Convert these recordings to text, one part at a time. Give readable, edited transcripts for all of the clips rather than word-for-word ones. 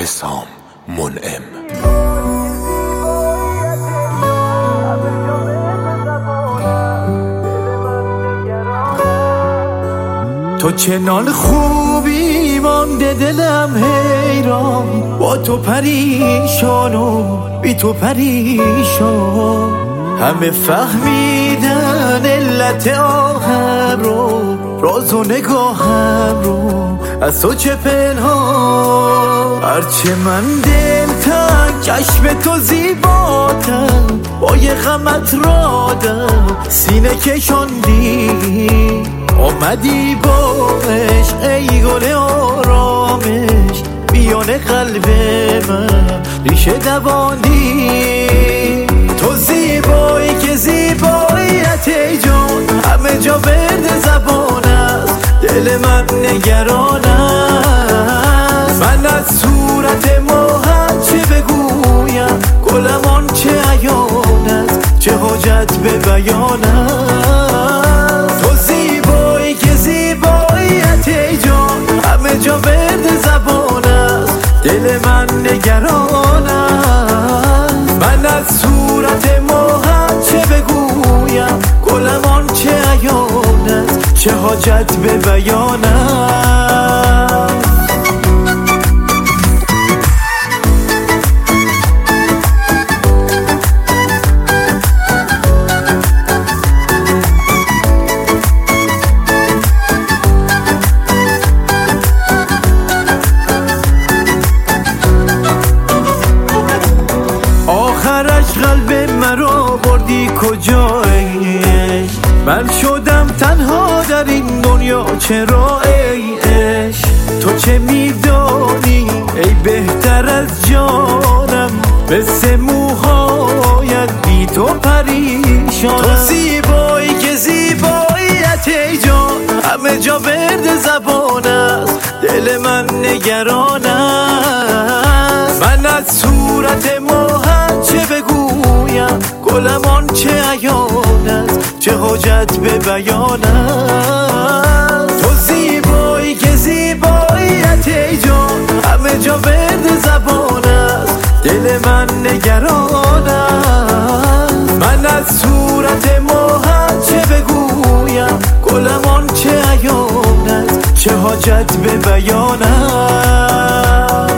حسام منعم. تو چنان خوبی مانده دلم حیران، با تو پریشان و بی تو پریشان. همه فهمیدن علت آهم رو، راز و نگاهم رو از تو چه پنهان. هرچه من دلتنگ چشم تو زیباتر، با یه غمت رادم سینه کشاندی. آمدی با عشق ای گل آرامش، بیان قلب من ریشه دوانی. تو زیبایی که زیباییت ای جان، همه جا ورد زبان است، دل من نگران است. من از صورت ماهت چه بگویم، گلم آن چه عیان است، چه حاجت به بیان است. تو زیبایی که زیباییت ای جان، همه جا ورد زبان است، دل من نگران است. من از صورت ماهت چه بگویم، گلم آن چه عیان است، چه حاجت به بیان است. آخرش قلب مرا بردی کجایی؟ من شدم تنها در این دنیا، چرا ای عشق؟ تو چه میدانی ای بهتر از جانم، مثل موهایت بی تو پریشانم. تو زیبایی که زیباییت ای جان، همه جا ورد زبان است، دل من نگران است. من از صورت ماهت چه بگویم، گلم آن چه عیان است، چه حاجت به بیان است. تو زیبایی که زیباییت ای جان، همه جا ورد زبان است، دل من نگران است. من از صورت ماهت چه بگویم، گلم آن چه عیان است، چه حاجت به بیان است.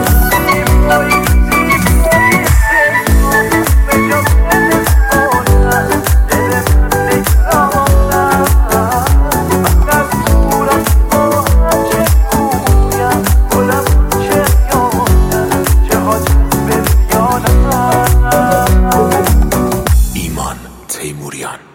ایمان تیموریان.